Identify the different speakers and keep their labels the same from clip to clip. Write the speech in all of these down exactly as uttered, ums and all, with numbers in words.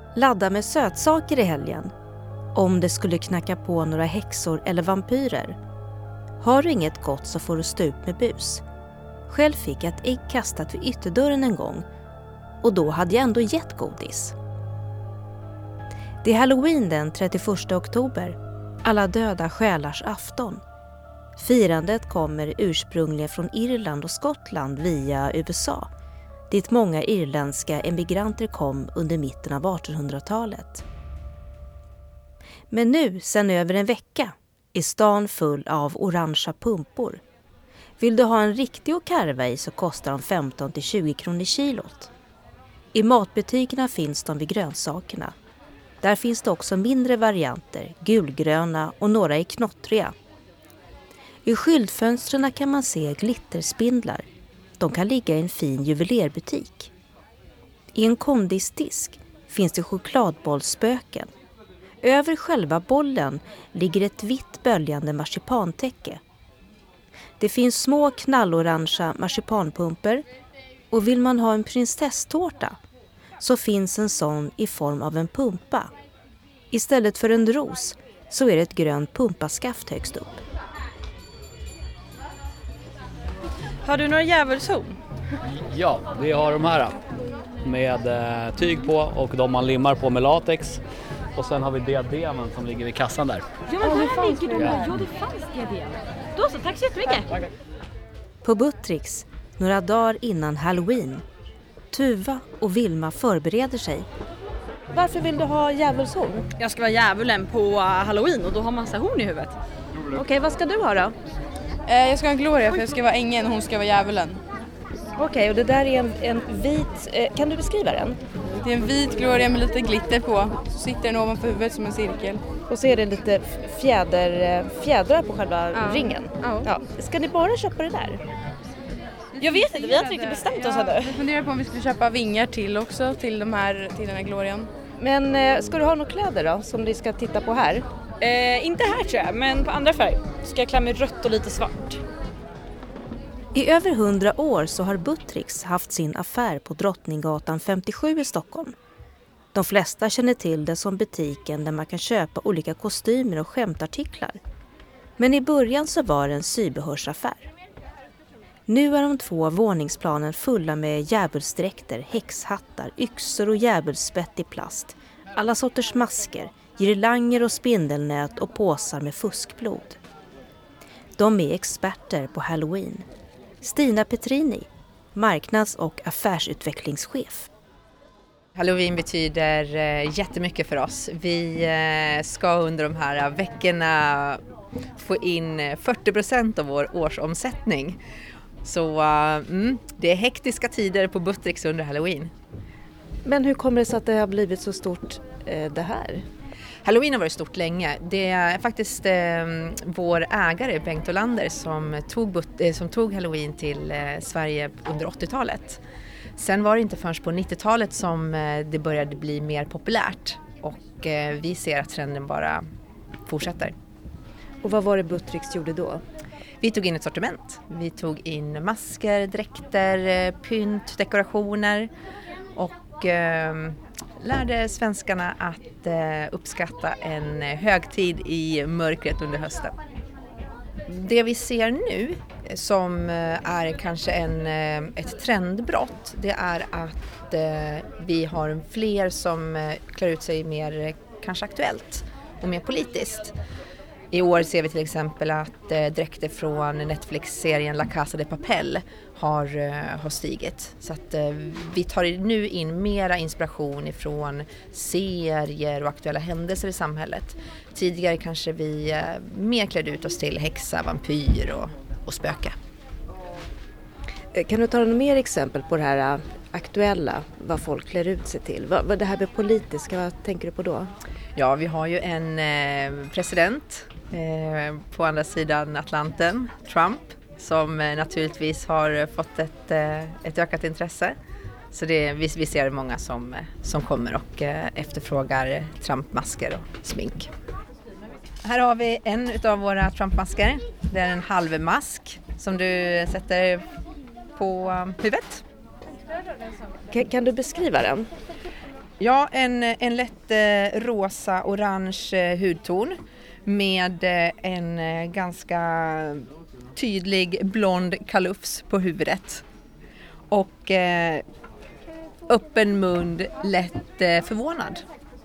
Speaker 1: Ladda med sötsaker i helgen. Om det skulle knacka på några häxor eller vampyrer. Har du inget gott så får du stå ut med bus. Själv fick jag ett ägg kastat vid ytterdörren en gång. Och då hade jag ändå gett godis. Det är Halloween den trettioförsta oktober. Alla döda själars afton. Firandet kommer ursprungligen från Irland och Skottland via U S A. Dit många irländska emigranter kom under mitten av artonhundratalet. Men nu, sedan över en vecka, är stan full av orangea pumpor. Vill du ha en riktig att karva i så kostar de femton till tjugo kronor kilot. I matbutikerna finns de vid grönsakerna. Där finns det också mindre varianter, gulgröna och några är knottriga. I skyltfönstren kan man se glitterspindlar. De kan ligga i en fin juvelerbutik. I en kondisdisk finns det chokladbollspöken. Över själva bollen ligger ett vitt böljande marsipantäcke. Det finns små knallorangea marsipanpumper och vill man ha en prinsesstårta så finns en sån i form av en pumpa. Istället för en ros så är det ett grönt pumpaskaft högst upp.
Speaker 2: Har du några djävulshorn?
Speaker 3: Ja, vi har de här med eh, tyg på och de man limmar på med latex. Och sen har vi diademen som ligger vid kassan där.
Speaker 2: Ja, men där ligger de här. Ja, det fanns diadem. Då så, tack så jättemycket. Tack.
Speaker 1: På Buttricks, några dagar innan Halloween, Tuva och Vilma förbereder sig. Varför vill du ha djävulshorn?
Speaker 2: Jag ska vara djävulen på Halloween och då har man massa horn i huvudet.
Speaker 1: Okej, okay, vad ska du ha då?
Speaker 4: Eh, jag ska ha en Gloria för jag ska vara ängeln och hon ska vara djävulen.
Speaker 1: Okej, okay, och det där är en, en vit... Eh, kan du beskriva den?
Speaker 4: Det är en vit Gloria med lite glitter på. Så sitter den ovanför huvudet som en cirkel.
Speaker 1: Och så är det lite fjäder, fjädrar på själva ja. ringen.
Speaker 4: Ja.
Speaker 1: Ja. Ska ni bara köpa det där? Jag vet inte, vi har inte riktigt bestämt oss ännu.
Speaker 4: Ja, jag funderar på om vi skulle köpa vingar till också till, de här, till den här Glorian.
Speaker 1: Men eh, ska du ha några kläder då som vi ska titta på här?
Speaker 2: Eh, inte här tror jag, men på andra färg. Ska jag klä mig rött och lite svart.
Speaker 1: I över hundra år så har Buttricks haft sin affär på Drottninggatan femtiosju i Stockholm. De flesta känner till det som butiken där man kan köpa olika kostymer och skämtartiklar. Men i början så var det en sybehörsaffär. Nu är de två våningsplanen fulla med djävulsdräkter, häxhattar, yxor och djävulsspett i plast. Alla sorters masker, girlanger och spindelnät och påsar med fuskblod. De är experter på Halloween. Stina Petrini, marknads- och affärsutvecklingschef.
Speaker 5: Halloween betyder jättemycket för oss. Vi ska under de här veckorna få in fyrtio procent av vår årsomsättning. Så mm, det är hektiska tider på Buttricks under Halloween.
Speaker 1: Men hur kommer det sig att det har blivit så stort eh, det här?
Speaker 5: Halloween har varit stort länge. Det är faktiskt eh, vår ägare Bengt Olander som tog, eh, som tog Halloween till eh, Sverige under åttiotalet. Sen var det inte förrän på nittiotalet som eh, det började bli mer populärt. Och eh, vi ser att trenden bara fortsätter.
Speaker 1: Och vad var det Buttricks gjorde då?
Speaker 5: Vi tog in ett sortiment. Vi tog in masker, dräkter, pynt, dekorationer och eh, lärde svenskarna att eh, uppskatta en högtid i mörkret under hösten. Det vi ser nu som är kanske en, ett trendbrott, det är att eh, vi har fler som klär ut sig mer kanske aktuellt och mer politiskt. I år ser vi till exempel att eh, dräkter från Netflix-serien La Casa de Papel har, eh, har stigit. Så att eh, vi tar nu in mera inspiration ifrån serier och aktuella händelser i samhället. Tidigare kanske vi eh, mer klädde ut oss till häxa, vampyr och, och spöka.
Speaker 1: Kan du ta några mer exempel på det här uh, aktuella, vad folk klär ut sig till? Vad, vad det här med politiska, vad tänker du på då?
Speaker 5: Ja, vi har ju en eh, president eh, på andra sidan Atlanten, Trump, som eh, naturligtvis har fått ett, eh, ett ökat intresse. Så det, vi, vi ser många som, som kommer och eh, efterfrågar Trump-masker och smink. Här har vi en av våra Trump-masker. Det är en halvmask som du sätter på huvudet.
Speaker 1: Kan, kan du beskriva den?
Speaker 5: Ja, en, en lätt eh, rosa-orange eh, hudton med eh, en eh, ganska tydlig blond kalufs på huvudet. Och eh, öppen mun, lätt eh, förvånad.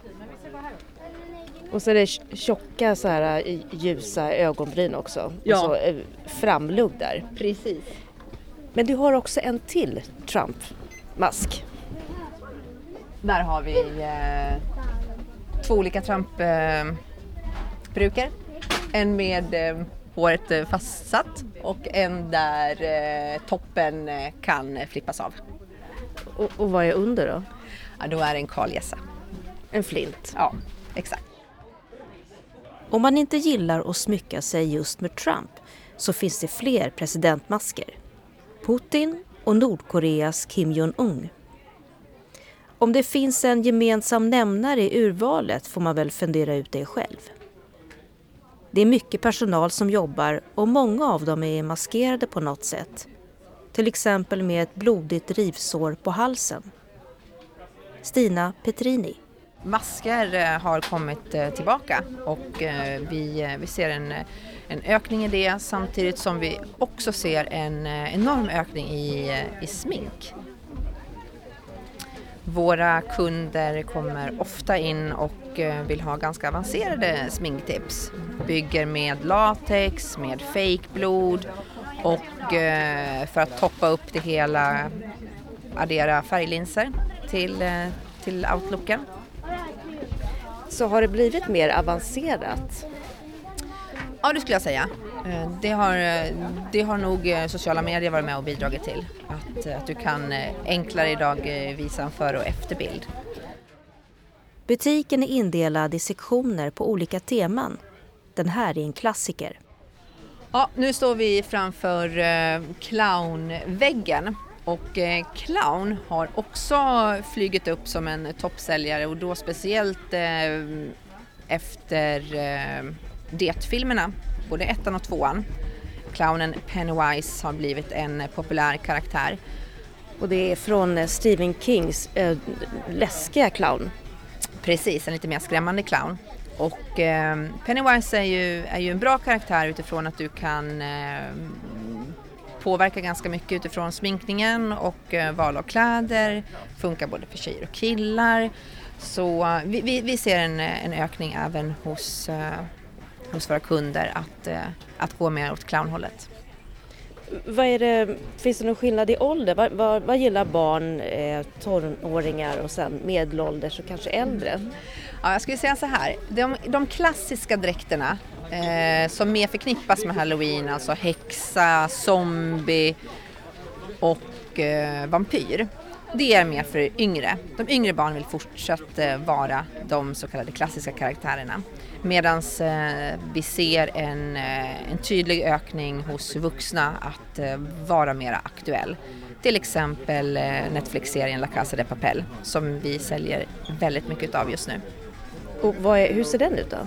Speaker 1: Och så är det tjocka så här ljusa ögonbryn också.
Speaker 5: Ja.
Speaker 1: Och så eh, framlugg där.
Speaker 5: Precis.
Speaker 1: Men du har också en till Trump-mask.
Speaker 5: Där har vi eh, två olika Trump-brukar. Eh, en med eh, håret eh, fastsatt och en där eh, toppen eh, kan flippas av.
Speaker 1: Och, och vad är under då?
Speaker 5: Ja, då är det en karlgässa.
Speaker 1: En flint.
Speaker 5: Ja, exakt.
Speaker 1: Om man inte gillar att smycka sig just med Trump så finns det fler presidentmasker. Putin och Nordkoreas Kim Jong-un. Om det finns en gemensam nämnare i urvalet får man väl fundera ut det själv. Det är mycket personal som jobbar och många av dem är maskerade på något sätt. Till exempel med ett blodigt rivsår på halsen. Stina Petrini.
Speaker 5: Masker har kommit tillbaka och vi, vi ser en, en ökning i det samtidigt som vi också ser en enorm ökning i, i smink. Våra kunder kommer ofta in och vill ha ganska avancerade sminktips. Bygger med latex, med fejkblod och för att toppa upp det hela addera färglinser till, till outlooken.
Speaker 1: Så har det blivit mer avancerat?
Speaker 5: Ja, det skulle jag säga. Det har, det har nog sociala medier varit med och bidragit till. Att, att du kan enklare idag visa en före- och efterbild.
Speaker 1: Butiken är indelad i sektioner på olika teman. Den här är en klassiker.
Speaker 5: Ja, nu står vi framför clownväggen. Och eh, clown har också flygit upp som en toppsäljare och då speciellt eh, efter eh, det-filmerna, både ettan och tvåan. Clownen Pennywise har blivit en populär karaktär.
Speaker 1: Och det är från Stephen Kings äh, läskiga clown.
Speaker 5: Precis, en lite mer skrämmande clown. Och eh, Pennywise är ju, är ju en bra karaktär utifrån att du kan eh, påverka ganska mycket utifrån sminkningen och eh, val av kläder. Funkar både för tjejer och killar. Så eh, vi, vi, vi ser en, en ökning även hos, eh, hos våra kunder att, eh, att gå mer åt clownhållet.
Speaker 1: Vad är det, finns det någon skillnad i ålder? Vad, vad, vad gillar barn, eh, tonåringar och sen medelålders och kanske äldre?
Speaker 5: Ja, jag skulle säga så här. De, de klassiska dräkterna eh, som mer förknippas med Halloween, alltså häxa, zombie och eh, vampyr. Det är mer för yngre. De yngre barnen vill fortsatt eh, vara de så kallade klassiska karaktärerna. Medan eh, vi ser en, eh, en tydlig ökning hos vuxna att eh, vara mer aktuell. Till exempel eh, Netflix-serien La Casa de Papel som vi säljer väldigt mycket av just nu.
Speaker 1: Och vad är, hur ser den ut då?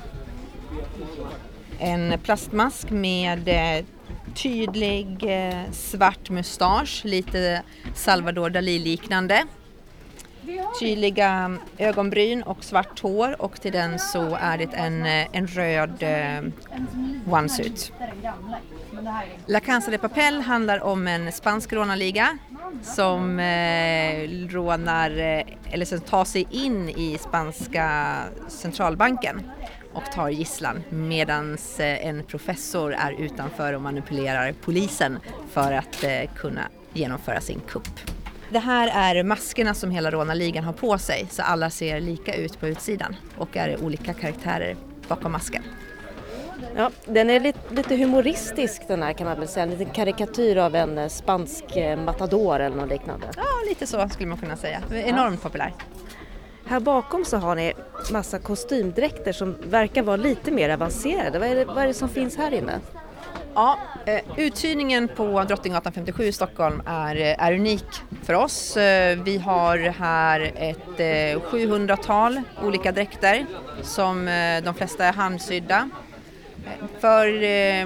Speaker 5: En plastmask med eh, tydlig eh, svart mustasch, lite Salvador Dalí-liknande. Tydliga ögonbryn och svart hår och till den så är det en, en röd eh, onesuit. La Casa de Papel handlar om en spansk rånarliga som eh, rånar eh, eller som tar sig in i spanska centralbanken och tar gisslan medan eh, en professor är utanför och manipulerar polisen för att eh, kunna genomföra sin kupp. Det här är maskerna som hela rånarligan har på sig så alla ser lika ut på utsidan och är olika karaktärer bakom masken.
Speaker 1: Ja, den är lite, lite humoristisk den här kan man väl säga. En liten karikatyr av en spansk matador eller något liknande.
Speaker 5: Ja, lite så skulle man kunna säga. Enormt populär.
Speaker 1: Här bakom så har ni massa kostymdräkter som verkar vara lite mer avancerade. Vad är det, vad är det som finns här inne?
Speaker 5: Ja, eh, uthyrningen på Drottninggatan femtiosju i Stockholm är, är unik för oss. Eh, vi har här ett eh, sjuhundratal olika dräkter som eh, de flesta är handsydda. Eh, för eh,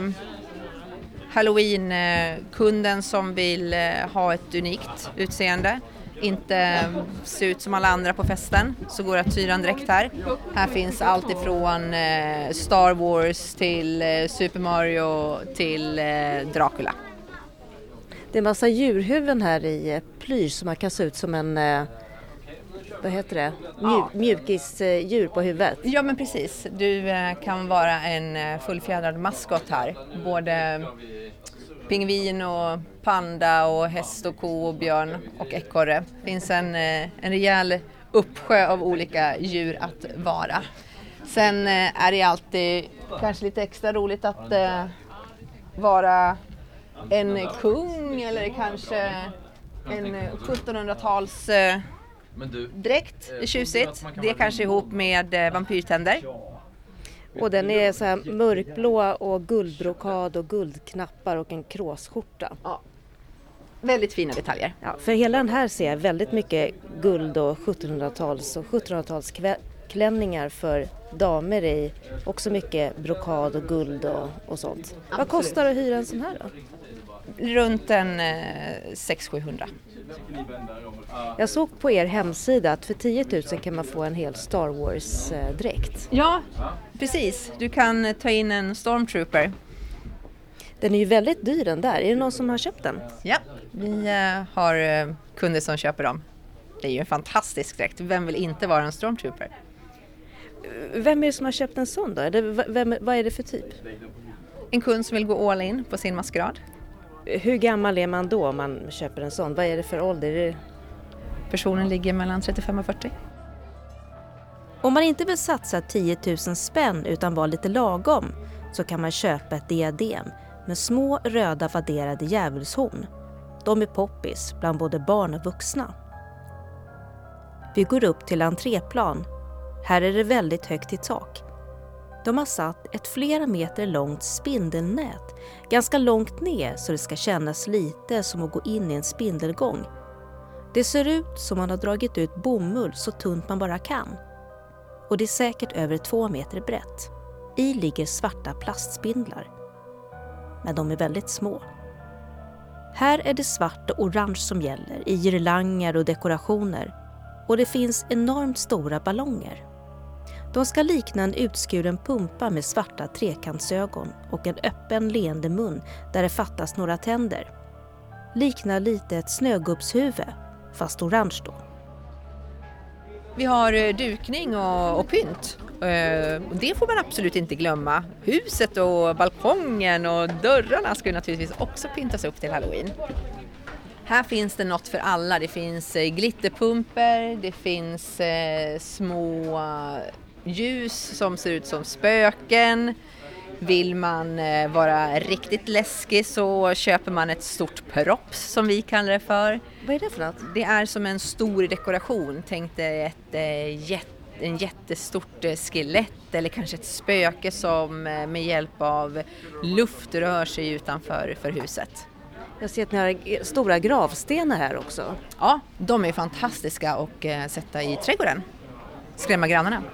Speaker 5: Halloween-kunden som vill eh, ha ett unikt utseende inte se ut som alla andra på festen, så går det att hyra en dräkt här. Här finns allt ifrån eh, Star Wars till eh, Super Mario till eh, Dracula.
Speaker 1: Det är en massa djurhuvuden här i eh, plysch som man kan se ut som en, eh, vad heter det, Mju- mjukisdjur på huvudet.
Speaker 5: Ja men precis, du eh, kan vara en eh, fullfjädrad maskot här. Både pingvin och panda och häst och ko och björn och ekorre. Det finns en, eh, en rejäl uppsjö av olika djur att vara. Sen eh, är det alltid kanske lite extra roligt att eh, vara en kung eller kanske en sjuttonhundratals eh, dräkt. Det är tjusigt. Det är kanske ihop med eh, vampyrtänder.
Speaker 1: Och den är så här mörkblå och guldbrokad och guldknappar och en kråsskjorta.
Speaker 5: Ja. Väldigt fina detaljer.
Speaker 1: Ja, för hela den här ser jag väldigt mycket guld och sjuttonhundratals och sjuttonhundratalsklänningar för damer i. Också mycket brokad och guld och, och sånt. Absolut. Vad kostar det att hyra en sån här då?
Speaker 5: Runt en eh, sex till sjuhundra.
Speaker 1: Jag såg på er hemsida att för tio tusen kan man få en hel Star Wars-dräkt.
Speaker 5: Ja, precis. Du kan ta in en Stormtrooper.
Speaker 1: Den är ju väldigt dyr den där. Är det någon som har köpt den?
Speaker 5: Ja, vi eh, har eh, kunder som köper dem. Det är ju en fantastisk dräkt. Vem vill inte vara en Stormtrooper?
Speaker 1: Vem är det som har köpt en sån då? Eller vem, vad är det för typ?
Speaker 5: En kund som vill gå all in på sin maskerad.
Speaker 1: Hur gammal är man då om man köper en sån? Vad är det för ålder? Är det...
Speaker 5: Personen ligger mellan trettiofem och fyrtio.
Speaker 1: Om man inte vill satsa tio tusen spänn utan vara lite lagom så kan man köpa ett diadem med små röda vadderade djävulshorn. De är poppis bland både barn och vuxna. Vi går upp till entréplan. Här är det väldigt högt i tak. De har satt ett flera meter långt spindelnät, ganska långt ner så det ska kännas lite som att gå in i en spindelgång. Det ser ut som man har dragit ut bomull så tunt man bara kan. Och det är säkert över två meter brett. I ligger svarta plastspindlar. Men de är väldigt små. Här är det svart och orange som gäller i girlanger och dekorationer. Och det finns enormt stora ballonger. De ska likna en utskuren pumpa med svarta trekantsögon och en öppen leende mun där det fattas några tänder. Liknar lite ett snögubbshuvud, fast orange då.
Speaker 5: Vi har dukning och, och pynt. Och det får man absolut inte glömma. Huset och balkongen och dörrarna ska naturligtvis också pyntas upp till Halloween. Här finns det något för alla. Det finns glitterpumper, det finns eh, små ljus som ser ut som spöken. Vill man eh, vara riktigt läskig så köper man ett stort props som vi kallar det för.
Speaker 1: Vad är det för något?
Speaker 5: Det är som en stor dekoration. Tänk dig ett, eh, jätt, en jättestort eh, skelett eller kanske ett spöke som eh, med hjälp av luft rör sig utanför för huset.
Speaker 1: Jag ser att ni har stora gravstenar här också.
Speaker 5: Ja, de är fantastiska att eh, sätta i trädgården. Skrämma grannarna.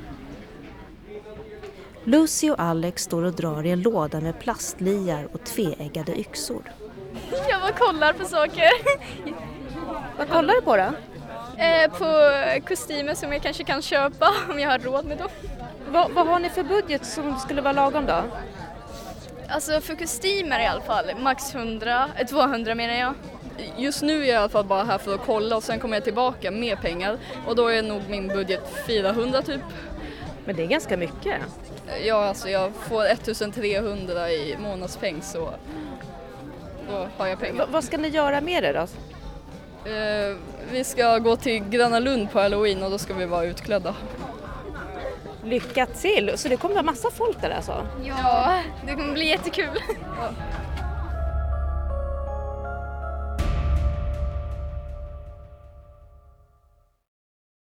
Speaker 1: Lucy och Alex står och drar i en låda med plastliar och tveeggade yxor.
Speaker 6: Jag bara kollar på saker.
Speaker 1: Vad kollar du på då?
Speaker 6: Eh, på kostymer som jag kanske kan köpa om jag har råd med dem.
Speaker 1: Va, vad har ni för budget som skulle vara lagom då?
Speaker 6: Alltså för kostymer i alla fall, max hundra, tvåhundra menar jag.
Speaker 2: Just nu är jag i alla fall bara här för att kolla och sen kommer jag tillbaka med pengar. Och då är nog min budget fyrahundra typ.
Speaker 1: Men det är ganska mycket.
Speaker 2: Ja, alltså jag får ettusentrehundra i månadspeng så då har jag pengar.
Speaker 1: Va, vad ska ni göra med det då?
Speaker 2: Eh, vi ska gå till Gröna Lund på Halloween och då ska vi vara utklädda.
Speaker 1: Lycka till! Så det kommer vara massa folk där alltså?
Speaker 6: Ja, det kommer bli jättekul. Ja.